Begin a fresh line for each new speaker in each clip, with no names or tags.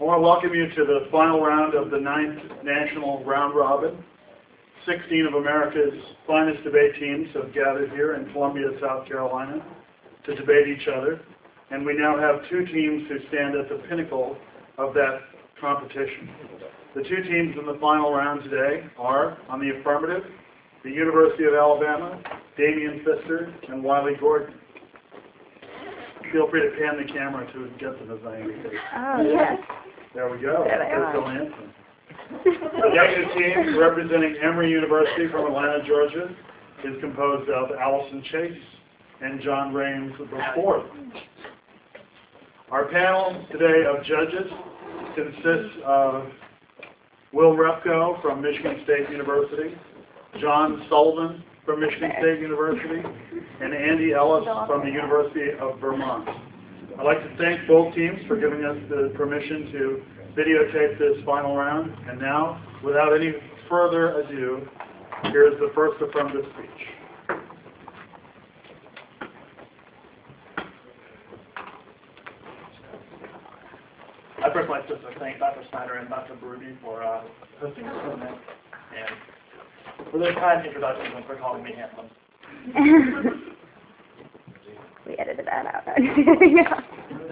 I want to welcome you to the final round of the 9th National Round Robin. 16 of America's finest debate teams have gathered here in Columbia, South Carolina to debate each other, and we now have 2 teams who stand at the pinnacle of that competition. The 2 teams in the final round today are, on the affirmative, the University of Alabama, Damian Pfister and Wiley Gordon. Feel free to pan the camera to get them as I indicate.
Oh, yes.
There we go.
There they are.
Phil Hansen. The negative team, representing Emory University from Atlanta, Georgia, is composed of Allison Chase and John Raines IV. Our panel today of judges consists of Will Repko from Michigan State University, John Sullivan from Michigan State University, and Andy Ellis from the University of Vermont. I'd like to thank both teams for giving us the permission to videotape this final round. And now, without any further ado, here's the first affirmative speech.
I'd first like to thank Dr. Snyder and Dr. Berube for hosting this event and for their kind introductions and for calling me handsome.
We edited that out.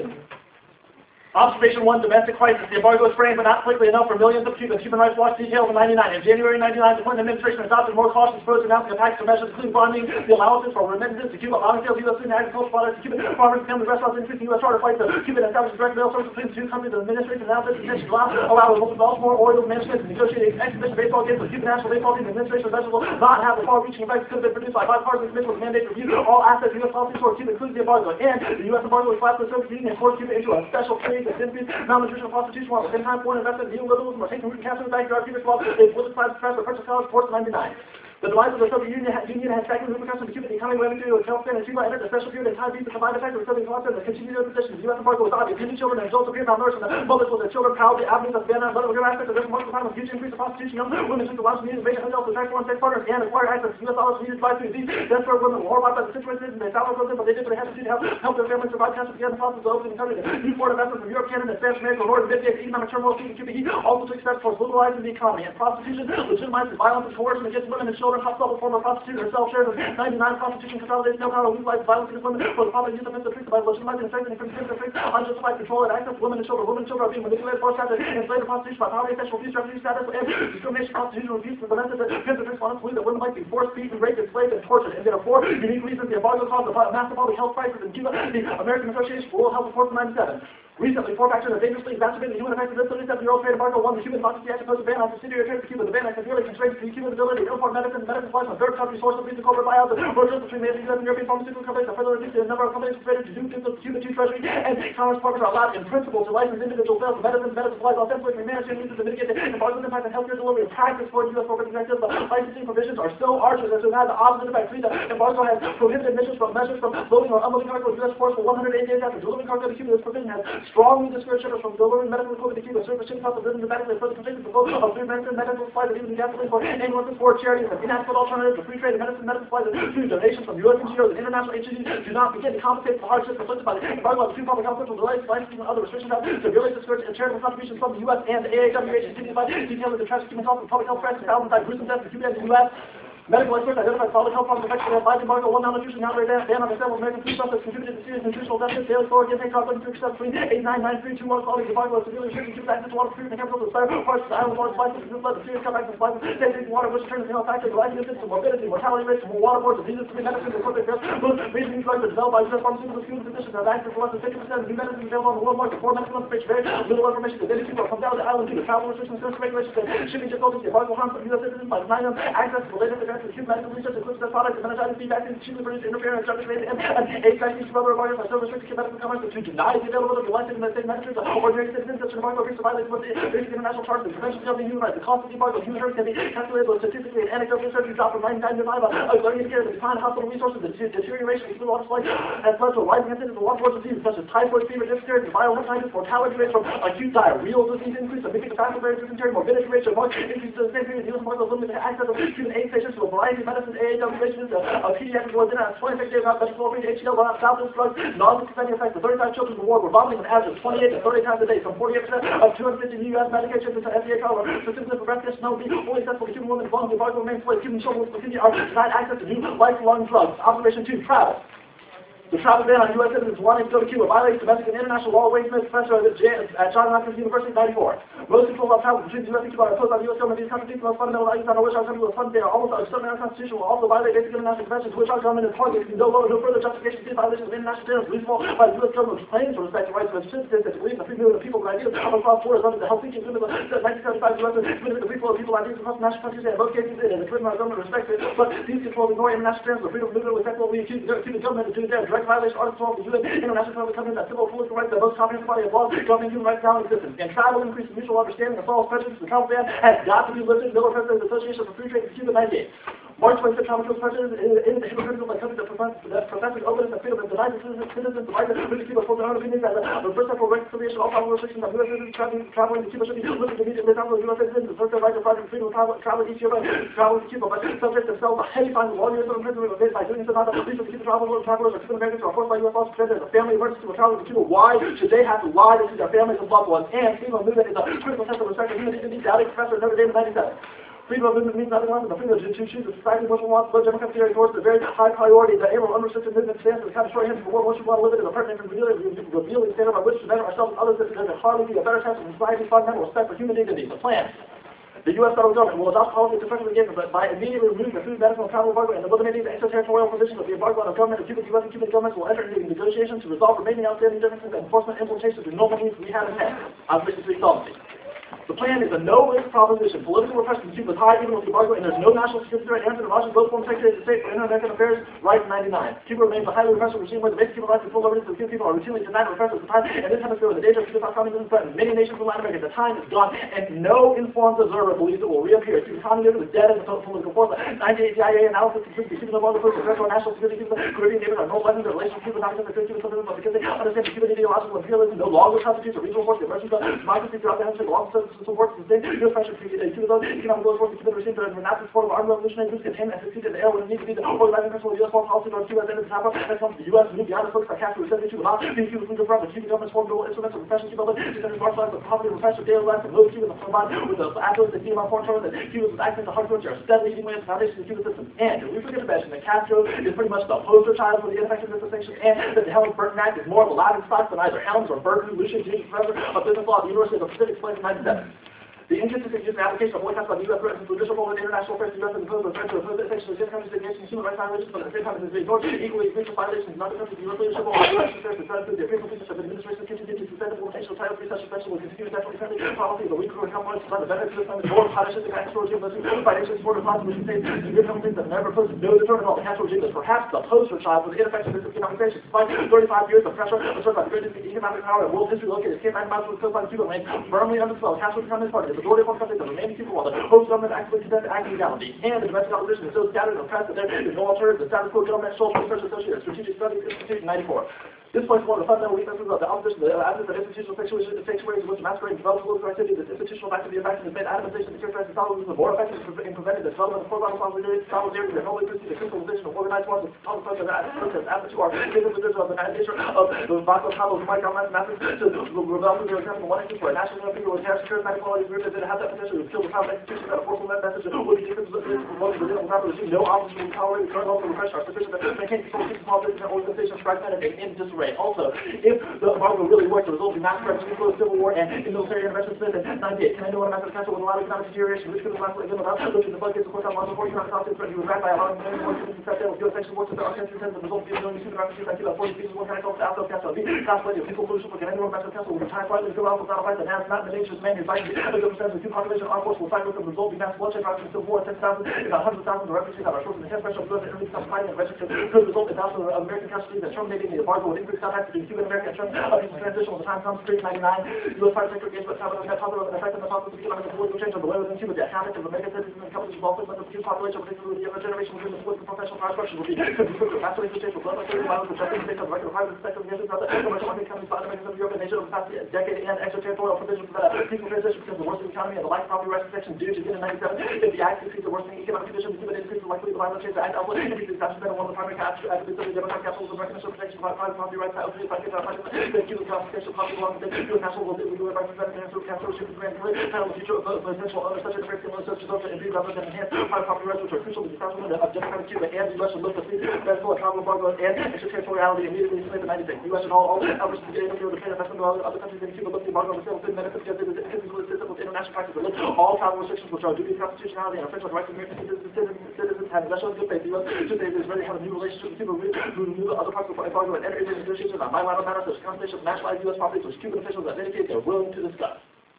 Observation 1, domestic crisis. The embargo is framed, but not quickly enough for millions of Cubans. Human Rights Watch details in 99. In January 99, the Clinton administration adopted more cautious approach, announcing a package of measures, including bonding the allowances for remittances to Cuba, allowing sales of U.S. food and agricultural products to Cuban farmers, families, restaurants, increasing U.S. charter flights to Cuba, and establishing direct mail service between the 2 countries. The administration announced its intention to allow the Baltimore Orioles management to negotiate exhibition baseball games with the Cuban national baseball team. The administration will not have the far-reaching effects could have been produced by bipartisan commission with a mandate to review all aspects of U.S. policy toward Cuba, including the embargo. And the U.S. embargo was classified as the Soviet Union and forced Cuba into a special trade that increased malnutrition and prostitution, while at the same time foreign investment, neoliberalism, are taking root and capturing the backyard. Cuba's law is with the class press or purchase college ports in 99. The demise of the Soviet Union has staggering repercussions to Cuba. The economy went into a tailspin, and Cuba entered a special period in time due to the combined effect of the Soviet collapse and the continued position. The U.S. embargo was obvious. Many children and adults appear malnourished, and the mothers with their children proudly avenues of Vienna and other aspects of this remarkable time of huge increase of prostitution. Young women took the lunch needed invasion hotels to attract foreign sex partners and acquire access to U.S. dollars needed to buy food. These desperate women were horrified by the situation, and they found themselves, but they did what they had to do to help their families survive cancer began the process of opening the country. The new foreign investment from Europe, Canada, and Spanish America, North and Mid-East economic turmoil in Cuba. He also took steps towards liberalizing the economy, and prostitution legitimized violence and coercion against women and children. Top-level former prostitute herself shares of 99 prostitution consolidates no power to legalize violence against women for the public use of offensive treatment by legitimizing and strengthening contempt of unjustified control and access to women and children. Women and children are being manipulated, forced captive, enslaved, prostitution by poverty, sexual abuse, refugee status, and discrimination, prostitution, abuse, and domestic offensive response believe that women might be forced, beaten, raped, enslaved, and tortured. And there are 4 unique reasons the embargo caused a massive public health crisis in Cuba. The American Association for World Health Report from 97. Recently, 4 factors have dangerously exacerbated the human effects of this 37-year-old trade embargo. 1, the Cuban Democracy Act imposed a ban on subsidiary trade to Cuba. The ban has severely constrained the Cuban ability to import medicine supplies from third country sources, leading to corporate buyouts and mergers between the U.S. and European pharmaceutical companies that further reduce the number of companies traded to do the Cuban Treasury and Commerce Departments are allowed in principle to license individual sales of medicine, medical supplies, ostensibly managed uses to mitigate the embargo's impact on healthcare delivery. In practice, for U.S. corporate executives, the licensing provisions are so arduous as to have the opposite effect. The embargo has prohibited measures from loading or unloading cargo with U.S. ports for 108 days after delivering cargo to Cuba. This provision has strongly discouraged shippers from delivering medical equipment to Cuba. Service shipping costs have risen dramatically, further constraining the flow of food, medicine, medical supplies, and even gasoline for ambulances for charities. An inadequate alternative to free trade in medicine, medical supplies, and food donations from U.S. NGOs and international agencies do not begin to compensate for the hardships inflicted by the embargo of 2 public health official delays, licensing, and other restrictions have severely discouraged charitable contributions from the U.S. and the AAWH agencies by detailing the tragic human health and public health crisis, thousands died gruesome deaths in Cuba and the U.S. Medical experts identified solid health problems affected by the embargo. 1, malnutrition, now ban on the sale of American food stuff has contributed to serious nutritional deficits. Daily caloric intake dropped 32% between 8993 2 water quality. The embargo has severely restricted Cuba's access to water, food, and chemicals to spare parts of the island water supplies. This has led to serious cutbacks in supplies. Safe drinking water, which turns into health factors, rising incidence of morbidity, mortality rates from waterborne diseases, to medicines, and corporate affairs. Most major new drugs are developed by U.S. pharmaceutical Cuban physicians have access to less than 50% of new medicines available on the world market. 4 medical information, very little information that many people come down to the island due to travel restrictions, regulations, and shipping difficulties. The embargo harms U.S. citizens by denying them access to related advances to Cuban medical research. Includes their products and meningitis B vaccines, cheaply produced, interference, subject and AIDS vaccines from other embargoes are so restricted to medical commerce to deny the availability of licensed and state medicines to ordinary citizens. Such an embargo appears to violate the basic international charters and conventions of the human rights. The cost of the embargo of human rights can be calculated with statistically and anecdotal research dropped from 99 to 5. A glaring indicator of the decline of hospital resources, the deterioration of human water supply has led to a rising incidence of waterborne diseases such as typhoid fever, dysentery, viral hepatitis, mortality rates from acute diarrheal disease increase, significant fatal dysentery, morbidity rates, and marked increase to the same period. The U.S. embargo limited access of Cuban aid patients to a a variety of medicines, AAW patients, pediatric wards, 26 days out, medical free, HCL, salvage drugs, non-consenting effects. The 35 children in the ward were vomiting an average of 28 to 30 times a day. Some 48% of 250 new U.S. medications into FDA trial were specifically for breast cancer, only accessible to human women as long as the embargo remains in place. Human children with leukemia are denied access to new lifelong drugs. Observation 2, travel. The travel ban on U.S. citizens wanting to go to Cuba violates domestic and international law. Wade Smith, professor at Johns Hopkins University, 94. Most controls on travel between the U.S. and Cuba are imposed by the U.S. government. These contradict the most fundamental values on which our country was funded. They are almost externally unconstitutional, also violate basic international conventions, which our government is targeting. No further justification for these violations of international standards reasonable by the U.S. government's claims to respect the rights of its citizens and to believe the free movement of people and ideas across borders under the Helsinki Agreement of 1975. The U.S. has committed the free flow of people, ideas across national countries, and in both cases, it is the our government respects it. But these controls ignore international standards of freedom of movement with what we accuse the Cuban government of doing there. Direct violation of Article 12 of the UN International Public Covenant that civil and political rights are the most comprehensive body of laws governing human rights now in existence. And travel increases mutual understanding and solves prejudice. The travel ban has got to be lifted. Miller President of the Association for Free Trade in Cuba, 98. March 25th, travel kills prejudice is hypocritical by countries that professes openness and freedom and denies its citizens the right to visit Cuba for their own opinions. As the first step for reconciliation, all travel restrictions on U.S. citizens traveling to Cuba should be lifted immediately. Travel of U.S. citizens, the first step right to private freedom of travel to Cuba, traveling to Cuba, but subject themselves to heavy fines of law years of imprisonment by doing so. Not that the police of the Cuban travelers or Cuban Americans are forced by U.S. laws to pretend as a family emergency when traveling to Cuba. Why should they have to lie to their families and loved ones? And freedom of movement is a critical test of respect for human dignity. Dowdy, professor at Notre Dame in 97. Freedom of movement means nothing less than the freedom to choose a society which wants to live democratic theory towards the very high priority that able unrestricted movement stands for the kind of short hands for what you want to live in is a pertinent and revealing standard by which to measure ourselves and others. This is hardly be a better sense of society's fundamental respect for human dignity. The plan. The U.S. federal government will adopt policies effectively given by immediately removing the food, medical, and travel embargo and eliminating the extraterritorial provisions of the embargo on the government of Cuba. The U.S. and Cuban governments will enter into negotiations to resolve remaining outstanding differences and enforcement implementations through normal means we have in hand. Observation 3, solvency. The plan is a no-risk proposition. Political repression in Cuba is high even with the embargo, and there's no national security threat. Anderson and Rogers both former Secretary of State for Inter-American Affairs, right in 99. Cuba remains a highly repressive regime where the basic human rights and full liberties of the Cuban people are routinely denied and repressed at the time, and this hemisphere with the danger of Cuba's communism threatened many nations in Latin America. The time is gone, and no informed observer believes it will reappear. Cuban communism is dead as a political force. 98 CIA analysis concludes the Cuban embargo first to national security. Cuba, Caribbean neighbors are no lessons in relations to Cuba, not because they're Cuban socialism, but because they understand the Cuban ideological imperialism no longer constitutes a regional force. The emergence of democracy throughout the hemisphere belongs to support the state. U.S. pressure to Cuba's economic growth force. The Cuban regime that renounced its form of armed revolutionary groups contained and succeeded in the air when it needed to be the organizing principle of U.S. foreign policy towards Cuba. Then the top that comes to the U.S. moved beyond the focus by Castro, who said that Cuba not being Cuba's legal front. The Cuban government's formed dual instruments of repression. Cuba led to martialize the poverty, repression, daily life, and those Cubans combined with the affluence and demon foreign terms that Cuba's access to hard currency are steadily eating away at the foundation of the Cuban system. And we forget to mention that Castro is pretty much the poster child for the ineffectiveness of sanctions, and that the Helms-Burton Act is more of a Latin stock than either Helms or Burton, Lucian, James, professor of business law at the University of the Pacific, explained in 97. The inconsistent use and application of boycotts by the U.S. threatens judicial role in international affairs. The U.S. has imposed a threat to oppose the sanctions against countries against human rights violations, but at the same time it has ignored equally egregious violations in other countries. The U.S. leadership role in international affairs to try to prove the appearance of the administration continues to suspend implementation of Title III such suspension will continue nationally friendly policy of the weaker and compromised by the benefits of the more punishes the Castro regime, those who by nations border contribution states and good companies that never posed no deterrent at all. The Castro regime is perhaps the poster child for the ineffectiveness of economic sanctions. Despite 35 years of pressure observed by the greatest economic power in world history located at Cape 9 miles from the coastline of Cuba remains firmly under the spell of Castro's Communist Party. The majority of foreign countries that remain in Cuba while the host government actively condemns active legality. And the domestic opposition is so scattered and oppressed that there is no alternative. The status quo government social research associated strategic studies institute 94. This points one of the fundamental weaknesses of the opposition, the absence of institutional sanctuaries which masquerade development political activity. This institutional activity and action has made animation and characterized Stalinism more effective in preventing the development of horizontal solidarity that normally precedes the crystallization of organized forms of public protest after to our individual of the nature of the Vasco Pablo's Mike Alman's methods to rebel through their attempts one instance for a national people with terrorist security inequality group that have that potential to kill the power execution that a forceful message would be different from the Brazilian proper regime. No opposition will tolerate the current level of repression are sufficient to maintain control of small business and organizations fragmented and in disarray. Also, if the embargo really worked, the result would be mass repression, civil war, and military intervention. Smith in 98. Can I know what a massive country with a lot of economic deterioration, which could have lasted again without looking at the budgets of course on one before economic conflict threat, he was racked by allowing millions more citizens to step down with good sanctions forces that our country tends to result in millions of refugees like about 40 pieces, one kind of South Castle, constantly people pollution, can I know what a massive country with a time fight, go out without a fight that has not the nature's man who's fighting the percentage of two population, our force will fight with the result, be mass bloodshed, violence, civil war, 10,000, about 100,000 of refugees on our shores, and the 10 special blood and enemies come fighting and register could result in thousands of American casualties and terminating the embargo would increase contact between Cuban and American in terms of transition time comes, 399, U.S. private sector engagement have an effect on the economic and political change of the way within Cuba. The economic of American citizens and companies involved with the Cuban population, particularly the younger generation within the political professional power structure, will be massive interchange with global violence, which I think based on the regular private sector engagements of the commercial market companies, by Americans of Europe and Asia over the past decade, and extraterritorial provisions for the peaceful transition because of the worsening economy and the lack of property rights protection due to the 1997. If the act increases the worsening economic conditions, the Cuban increases likely the violent change the act also increases exacerbation one of the primary attributes of the democratic capitalism, recognition of protection by private property rights, by opening by the Cuban Constitution, property belongs to the Cuban national will do it by presenting and through council should be granted the future of potential owners such as the stimulus such as those that indeed rather than enhance private property rights which are crucial to the establishment of democratic Cuba and the U.S. should look to see medical and travel embargo and extraterritoriality immediately in the 96. The U.S. and all efforts to get interfere with the trade investment of other countries in Cuba look the embargo on the sale of food medicine because it is inconsistent with international practice that lift all travel restrictions which are due to constitutionality and offensive rights of American citizens have national good faith. The U.S. should say it is ready to have a new relationship with Cuba who renew other parts of the embargo and enter into negotiations on bilateral matters such as compensation of nationalized U.S. properties which Cuban officials have indicated they are willing to discuss.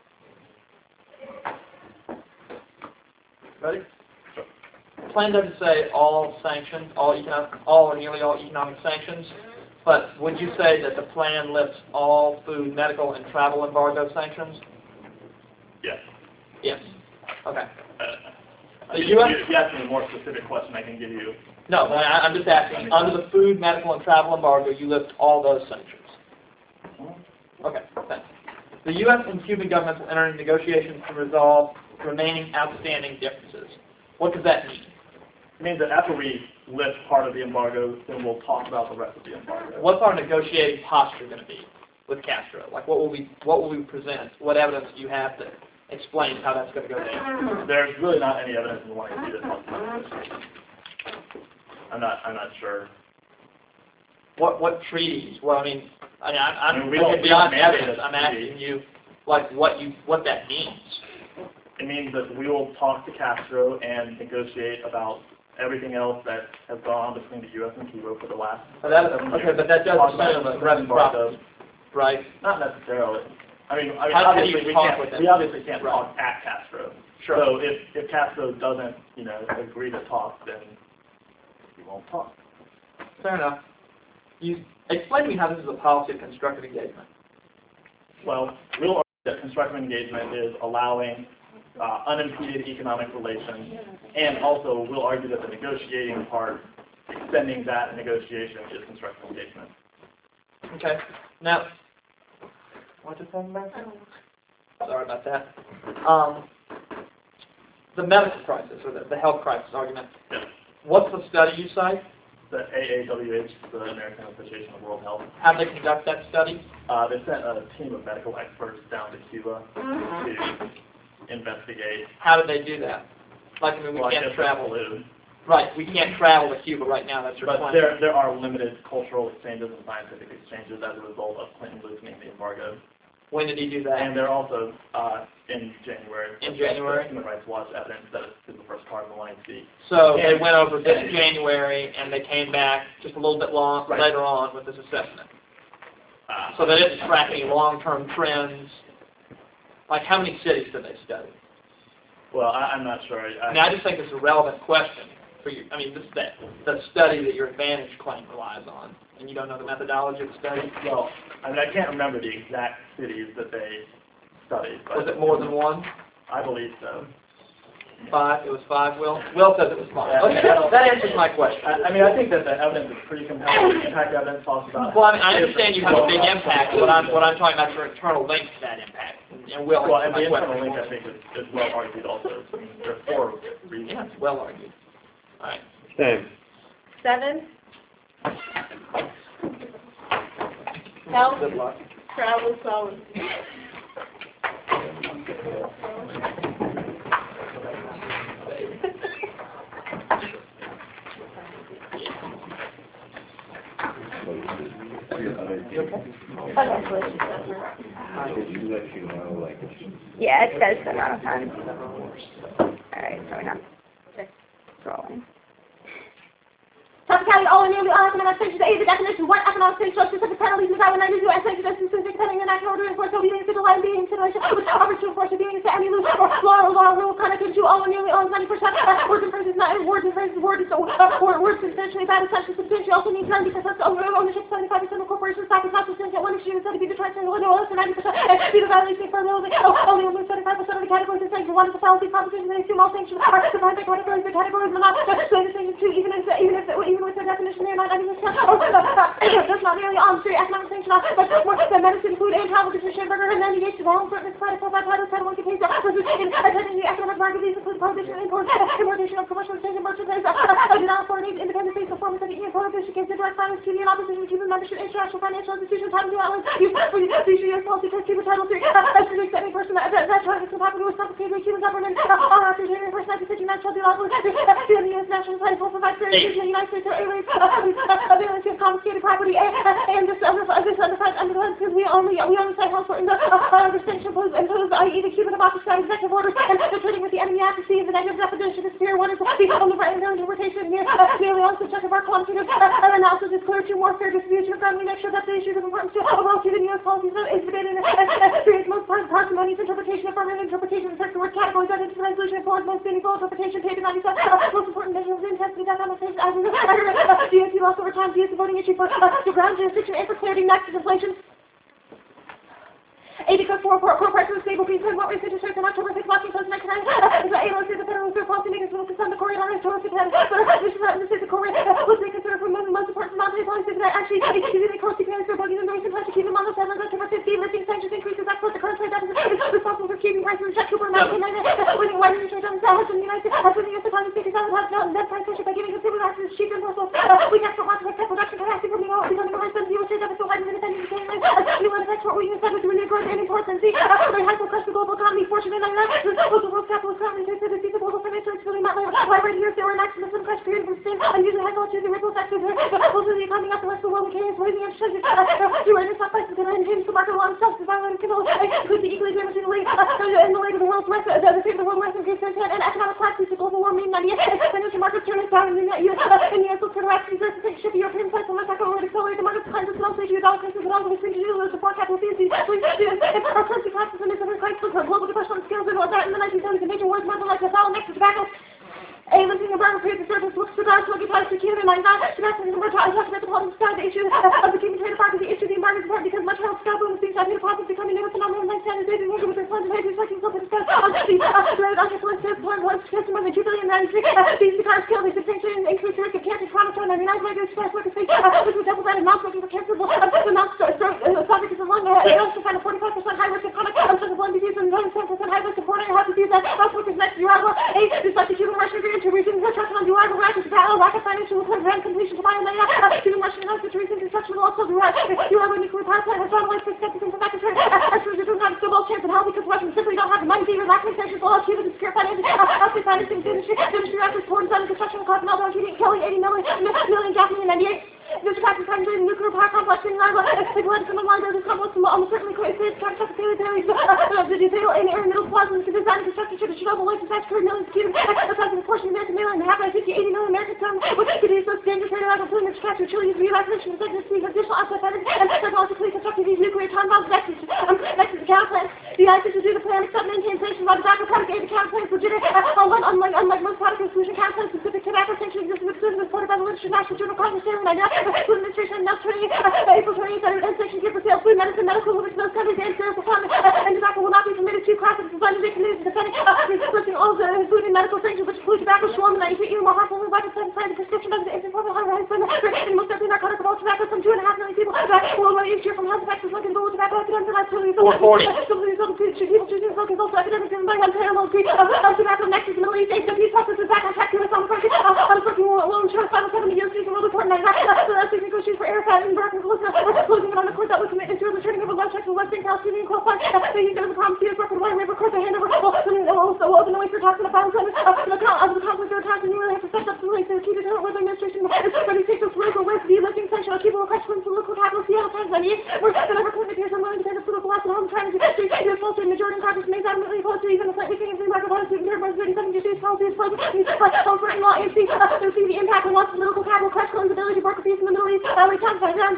Ready?
The plan doesn't say all sanctions, all or nearly all economic sanctions, but would you say that the plan lists all food, medical, and travel embargo sanctions?
Yes.
Yes. Okay.
If you ask me a more specific question, I can give you.
No, but I'm just asking. Under the food, medical, and travel embargo, you list all those sanctions. Okay, thanks. The U.S. and Cuban governments will enter into negotiations to resolve remaining outstanding differences. What does that mean?
It means that after we lift part of the embargo, then we'll talk about the rest of the embargo.
What's our negotiating posture going to be with Castro? Like, what will we present? What evidence do you have to explain how that's going to go down?
There's really not any evidence in the 180 that talks about this. I'm not sure.
What treaties? Well, I mean,
we don't
beyond
mandate
evidence.
a
I'm
treaty.
asking you, like, what that means.
It means that we will talk to Castro and negotiate about everything else that has gone on between the U.S. and Cuba for the last.
But that does assume a reciprocity, right?
Not necessarily. I mean
How do
obviously
you talk with
we
them?
obviously can't talk at Castro.
Sure.
So if Castro doesn't, agree to talk, then we won't talk.
Fair enough. You explain to me how this is a policy of constructive engagement.
Well, we'll argue that constructive engagement is allowing unimpeded economic relations, and also we'll argue that the negotiating part, extending that negotiation, is constructive engagement.
Okay. Now, what just happened back there? Sorry about that. The medical crisis, or the health crisis argument.
Yes.
What's the study you cite?
The AAWH, the American Association of World Health.
How did they conduct that study?
They sent a team of medical experts down to Cuba to investigate.
How did they do that? Like, I mean, we can't travel. Right, we can't travel to Cuba right now. That's your
But
point.
there are limited cultural exchanges and scientific exchanges as a result of Clinton loosening the embargo.
When did he do that?
And they're also in January.
In January?
Human Rights Watch evidence that it's the first part of the 180.
So they went over this January, and they came back just a little bit later on with this assessment. So they didn't track any long-term trends. Like, how many cities did they study?
Well, I'm not sure.
I just think it's a relevant question for you. I mean, this is the study that your advantage claim relies on, and you don't know the methodology of the study?
Well, I mean, I can't remember the exact cities that they studied. But
Was it more than one?
I believe so.
5? It was 5, Will? Will says it was 5.
Yeah,
Okay, that answers my question.
I mean, I think that the evidence is pretty compelling. The impact evidence talks about.
Well, I mean, I understand you have a big impact. What I'm talking about is your internal link to that impact. And Will,
Well, and
my
the internal
question.
link, I think, is well argued also. I mean, there are 4 reasons.
Yeah, it's well argued. All right.
Same.
7,
Health,
Good luck.
travel, solid.
yeah, it says the amount of time. Alright, so we're not scrolling.
Suffolk County, all or nearly all economic sanctions, A, the definition, 1, economic sanctions, specific penalties, I would not do and sanctions, specific penalty, and action order, enforce obedience to the law and being consideration, which offers to enforce obedience to any law or law rule, conduct, and to all or nearly all, 90%, words and phrases, not words and phrases. praise the word is so, word substantially bad, essentially substantially also means none because that's ownership 75% of corporations, stock is not substantial at one extreme instead of be the triangle, no less than 90%, be the valuation for ability, only 75% of the categories is sanctioned, one is the fallacy proposition, they assume all sanctions are defined by categories, the categories are not, so the sanctions too, even with their definition, they are not, that's not merely on street economic sanction, but more than medicine, food, and travel, because Schamberger and then he gets to the home certain credit, profile, title 1 case, versus in attending the economic market, these include prohibition, importation of commercial exchange and merchandise, denial for needs, independent face, performance of the EU prohibition against direct finance, treaty, and opposition to human membership, international financial institutions, time to outlets, use for the U.S. policy, Cuba Title 3, restricts any person that targets the property was confiscated by Cuban government, all after January 1st, 1959, shall be allowed to the U.S. national side will provide for the United States or aliens, availance of confiscated property, and this underfunded because we only say how important the distinction imposed, i.e. the Cuban democracy executive orders, and the trading with the enemy accuracy of the negative definition is clear. One is the only right and their interpretation here, merely on subject of our quantitative analysis is clear to more fair distribution of ground. We make sure that the issue of importance to overall Cuban U.S. policies is debated and creates most parsimonious interpretation, affirmative interpretation, the word categories, identity resolution, informs most meaningful interpretation, page 97, most important measures of intensity, dynamic phase, DOT loss over time, DOT voting issue for ground jurisdiction and for clarity, next is inflation. Because core prices of stable peace and what we interest rates in October 6, 2009, is that able to the Federal Reserve policymakers will concern the Korean Army towards the this is the Korean was being considered for most important monetary policies that actually using the currency payments for bugging in the recent past to keep them on the 7 October 15, lifting sanctions increases export the current trade deficit is responsible for keeping prices in check. Cooper and winning widening trade deficit has been the United States has been the U.S. economy speaking out has not net price pressure by giving consumers access to cheap imports. We export lots of production capacity from becoming a high the U.S. trade deficit widening independent new export we use that with really growth and imports and see very high crush the global economy. Fortunately, local world capitalist economy takes the season global financial experience not why right here if there were an accident in crash period from Spain unusually high volatility ripple effects of most of the economy not the rest of the world carries raising interest rates to raise stock prices and change the market along themselves to violate could be equally damaging the late of the world's west the fate of the world west in case and economic crisis the global warming 98 financial markets turning down in the U.S. will turn around to shift European price unless I can accelerate the market's kinds of small stage dollar prices and all the things to do with support capital fees our currency crisis and this crisis of global depression on scales and all that in the 1970s, the major wars marked like the foul next to tobacco. A lifting embargo period, the surface looks to guard to look at the Cuban and not to message the word talking about the problem sky, the issue of the Cuban trade department, the issue of the embargo support because much health sky boom seems to have profits becoming new phenomenon like standard days and with their funds and hedges like so for the sky on the dreaded unconflict point once to more than 2 billion these the cars kill the substantial increase risk of cancer chronic trauma and United States express workers face which was double-sided non-smoking for cancer the non-smoking is among they also find a 45% high risk of chronic obstructive lung disease and 10% high risk of coronary heart disease that non-smokers next to Uragua despite the Cuban Russian agreement to resume the trust on Uragua rapid battle rocket financial grand completion to Maya Cuban Russian announced to recent construction will also Uragua nuclear power plant has found ways for skeptics into back control Australia doesn't have a snowball chance in hell because Russians simply don't have the money to relaxing sanctions will allow Cuba to secure financing outfit financing industry after supporting on construction cost Melbourne killing 80 million Japanese in 98 this practice concentrated nuclear power complex in Uragua it led to the longer this complex will almost certainly create catastrophic failures the detail in air and middle plasmas to design and construction should Chernobyl waste effects create millions of Cuban the size of a portion of American mainland and half by 50, 80 million American tons which could use those dangerous radioactive pollutants to capture Chile's relaxation of additional outside energy and technologically constructing these nuclear time bombs next to the counter plants. The United States will do the plan except maintain sanctions by the tobacco product aid the counter plants legitimate unlike most product exclusion counter plants specific tobacco sanctions this is reported by the literature National Journal Congress Food Administration announced April 28th and sanctions here for sale food, medicine, medical, which those countries and cereal farming and tobacco will not be permitted to classes designed to be committed to defending listing all the food and medical sanctions which include tobacco, shawarma, and even more harmful than the prescription of the infant formula and most every narcotic of all tobacco some 2.5 million people worldwide each year from health effects of Lincoln Gold tobacco epidemics and absolutely 440 people choosing smoking is also epidemics driven by unparalleled greed of tobacco next to the Middle East HW's process is back on track to us on the country smoking will ensure 570 years season will report 99 so that's the negotiation for air fat and American closing it on the court that was committed to the turning over West Texas West Bank Palestinian qualified they used it as a promise to use record water river court to hand over also open the way for talking about violence the conflict or attacks and you really have to step up to the link to keep it where the administration is ready to take those political ways to be lifting sanctions people request from political capital Seattle Times 98 where the never Clinton appears unwilling to take a political loss at home trying to do false and majority in Congress makes adamantly opposed to even a slightly weakening free market policy in terms of 37 issues policy is present for law and see the impact on lots of political capital crash claims ability to broker peace in the Middle East times by them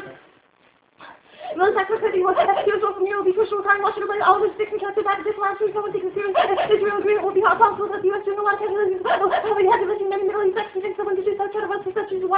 Most activity was usual from Europe, crucial time Washington by all the sticks and kept it back this last week. Someone thinks Israel agreement will be possible that the U.S. doing a lot of heavy lifting. We had to listen many Middle East experts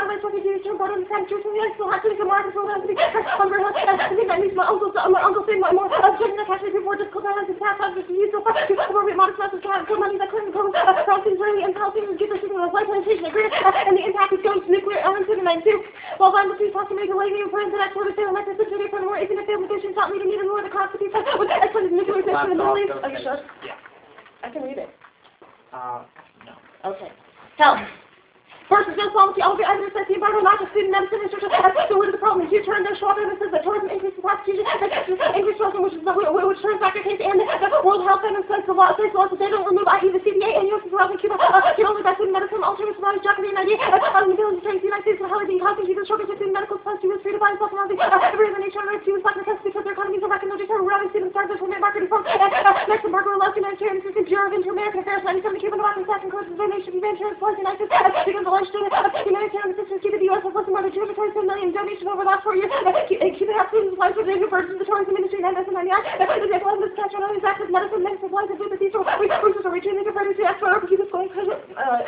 my fucking duties to report on the Senate, truthfully, I still have to make a market for that. I think that means my uncle saying my more objecting that actually before difficult times and past times to use so far to appropriate modest amounts of capital money that couldn't go crossing Israeli and Palestinians give their signal of life plantation agreement, and the impact is going to nuclear arms in the 92. While I'm looking to make a lady for the next order, say, like this, today, furthermore, even if the implications not meeting even more the constitution with excellent nuclear system in the Middle East. Are you sure?
Yeah.
I can read it.
No.
Okay. Health. First, there's no policy. All the evidence that the embargo not just student medicine is just so what is the problem? Is you turn their Schwab evidence that tourism increases prostitution, increased tourism, which turns back your case, and the World Health Organization says the laws that they don't remove, i.e. the CDA and U.S. and Cuba, can only by student medicine, alternative bodies, Japanese idea, the ability to train the United States for highly being causing people struggling with student medical supposed to use free to buy and self-housing, every other nation on earth to use black necessity because their economies are back in no deterrent, we're having students start this women marketing from next embargo allows humanitarian assistance, Bureau of Inter-American Affairs, 97 Cuban Iraq and Second Courses, donation of humanitarian supplies, United States, because the large student humanitarian assistance to the U.S. has less than more than 227 million donations over the last 4 years. Cuba has student supplies for the divergence of the tourism industry and MS99. The example of this catch on all these access medicine, medical supplies, and food that these resources are reaching the divergence to export over Cuba's going pleasure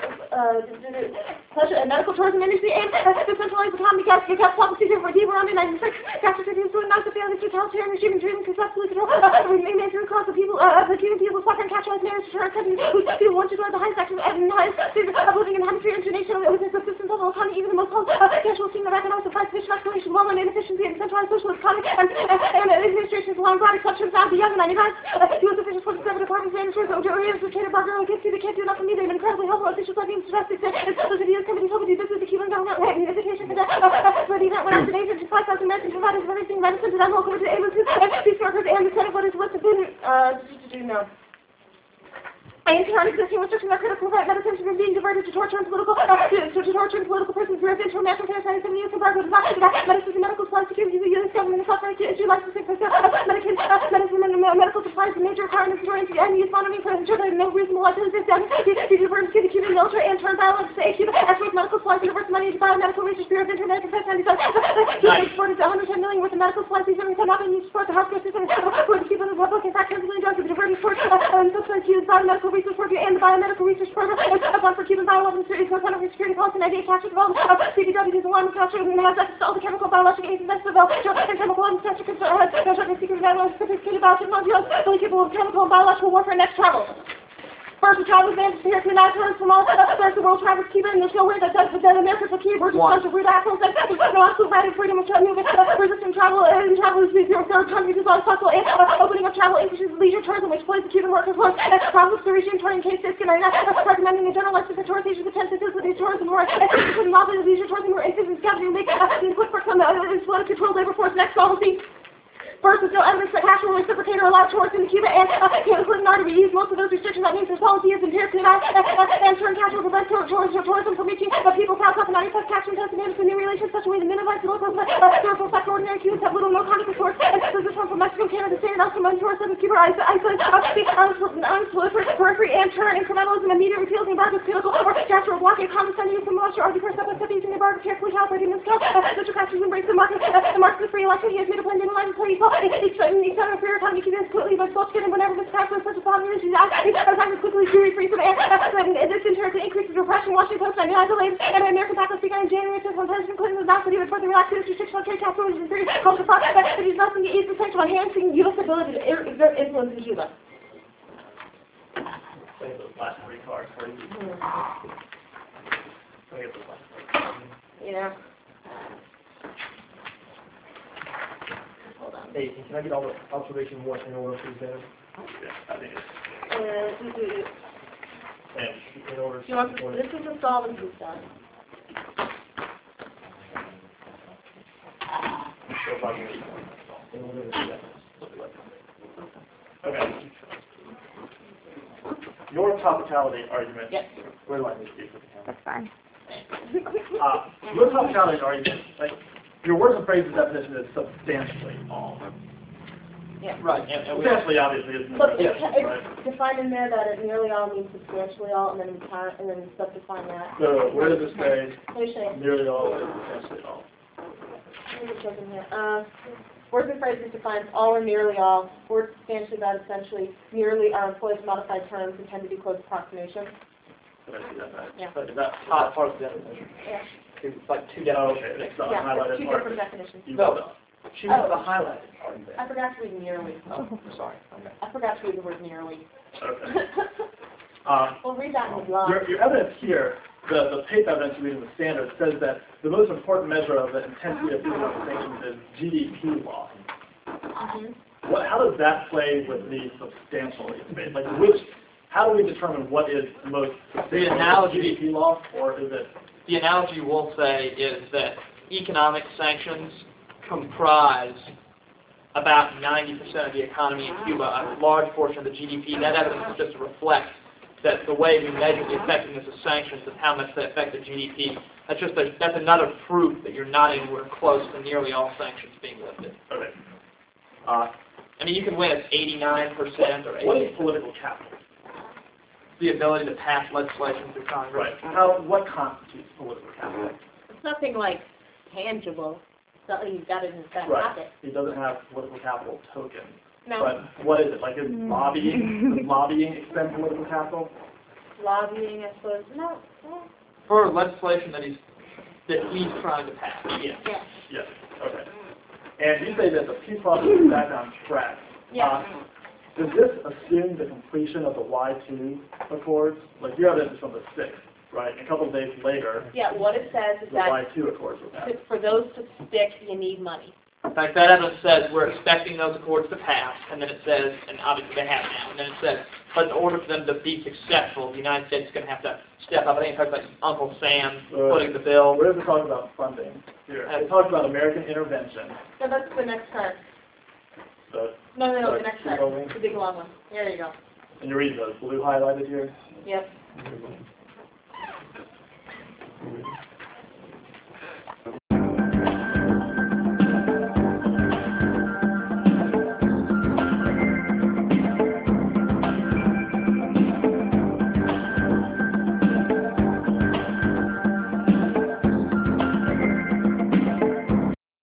and medical tourism industry and decentralized economy gas policy for deep around in 96. Gas restrictions to not the family totalitarian regime and dreaming successfully control remain through across the people the Cuban people suffering catch on marriage to our countries who want to go to the highest sections and highest standard of living in the hemisphere international with a subsistence level economy, even the most casual scheme of economic supply, sufficient exploration, well-known inefficiency, and centralized socialist economy, and administration's allowing broad exceptions out of the young and 99. U.S. officials for the seven departments and managers of Cater Barker, they can't do enough for me. They've been incredibly helpful. Officials like being suggested that those of you companies helping do business with the Cuban government and invitation for that. For the event went out today to 5,000 Americans provided everything medicine to them, welcome to the ambulances, peace workers, and the Senate voters list have been, no. Anti-existing restrictions are critical to prevent medicine from being diverted to torture and political prisons. Bureau of Inter-American Affairs, 97 U.S. embargo does not do that. Medicines and medical supplies security, the U.S. government is offering to issue licensing for medicine and medical supplies and major requirements for and use monitoring for ensure that no reasonable likelihood is diverted to the Cuban military and turn biologists to Cuba. Export medical supplies and divert money to biomedical research. Bureau of Inter-American Affairs, 97. Cuba exported $110 million worth of medical supplies. These are not being used to support the healthcare system for the Cuban Republic. In fact, $10 million drugs have been diverted towards Cuba's biomedical research program and the biomedical research program. It's one for Cuban bioweapons series, for Center for Security Policy, 98 capture development of CDW, is alarm capture, and has access to all the chemical, biological agents, and chemical weapons, capture, secret biological, sophisticated biotechnology, fully capable of chemical and biological warfare. Next travel. First, the travel bans here to not turn from all first the world travels Cuba, and there's nowhere that America's a key. We're just a bunch of weird assholes that there's no absolute right and freedom of movement, resisting travel, and travel is third countries as well as possible, and opening up travel increases leisure tourism, which plays the Cuban workers' work, problems to regime turning case 6 and recommending a general license for tourist agents attempt to facilitate tourism more, putting off the leisure tourism more incidents, gathering, make quick work from the controlled labor force. Next policy. First, there's no evidence that cash will reciprocate or allow tourists in Cuba and including not to reuse most of those restrictions. That means there's policy is empirically not and turn cash will prevent tourism from reaching people south of 90 plus cash and test and new relations such a way to minimize the local reflect ordinary Cubans have little no contact with tourists. And this is from Mexico, Canada, State, and also among tourists in Cuba, isolated, periphery, and turn incrementalism, immediate repeal of the embargo, political, or cash will block a common sending from Russia, argue for step-by-step using the embargo, carefully calibrating this case. Mr. Castro embrace the market of free election. He has made a plan to analyze the people. It's a fair economy. Cuba is completely by sculpture, and whenever this crash was such a problem, it's time to quickly free from air. This indirectly increases repression. Washington Post 99 delays, and American Pac was begun in January 5th when President Clinton was announced that he would further relax his restrictions on trade capital and culture products, but he's nothing to ease the sanction on enhancing U.S. ability to exert influence in Cuba.
Say those last 3 cards for you.
Yeah.
Hey, can I get all the observation 1 in order, please, Dan?
Yeah, I think it's,
And in order.
You want this is a solvency stuff.
okay. Your topicality argument.
Yes.
Where do I need to be for the camera?
That's fine.
Your topicality argument, like, your words and phrases definition is substantially all.
Yeah.
Right, and we
Substantially, obviously, isn't
Look,
it?
it's defined in there that it nearly all means substantially all, and then we subdefine that.
So, where does it say
Let me show you.
nearly all or substantially all?
Let me just look in here. Words and phrases defines all or nearly all. Words substantially about essentially nearly are employed modified terms intended to be close approximations.
Did I see that right?
Yeah.
But that's part of the definition.
Yeah.
It's like two
Oh,
definitions.
okay, it's not
Yeah,
highlighted
two
part.
different definitions.
You
No,
will not.
she was the highlighted part there.
I forgot to read nearly.
Oh, sorry. Okay.
I forgot to read the word nearly.
Okay.
We'll read that in the blog.
Your evidence here, the PAPE evidence you read in the standard, says that the most important measure of the intensity of human rights sanctions is GDP loss.
Mhm.
How does that play with the substantially debate? Like how do we determine what is the most substantial?
analogy-
GDP loss, or is it?
The analogy we'll say is that economic sanctions comprise about 90% of the economy in Cuba, a large portion of the GDP. That evidence is just to reflect that the way we measure the effectiveness of sanctions and how much they affect the GDP. That's another proof that you're not anywhere close to nearly all sanctions being lifted.
Okay.
I mean, you can win at 89% or 80%.
What is political capital?
The ability to pass legislation through Congress.
Right. What constitutes political capital?
It's nothing like tangible. It's not like you've got it in his back
Right.
pocket.
He doesn't have political capital token.
No.
But what is it? Like is lobbying? Does lobbying extend political capital?
Lobbying, I suppose. No.
For legislation that he's trying to pass.
Yes.
Yeah.
Yes. Okay. And you say that the peace process is back on track.
Yeah.
Does this assume the completion of the Y2 Accords? Like your evidence is from the 6th, right? A couple of days later,
Yeah, what it says is
the
that
Y2 Accords were passed.
for those to stick, you need money.
In fact, that evidence says we're expecting those accords to pass, and then it says, and obviously they have now, and then it says, but in order for them to be successful, the United States is going to have to step up. I think it talks about Uncle Sam footing the bill.
Where does it talk about funding? Here. It talks about American intervention.
No, that's the next card.
So,
No, the
Sorry,
next
keep
card.
going.
The big long one. There you go.
and you read those blue highlighted here.
Yep.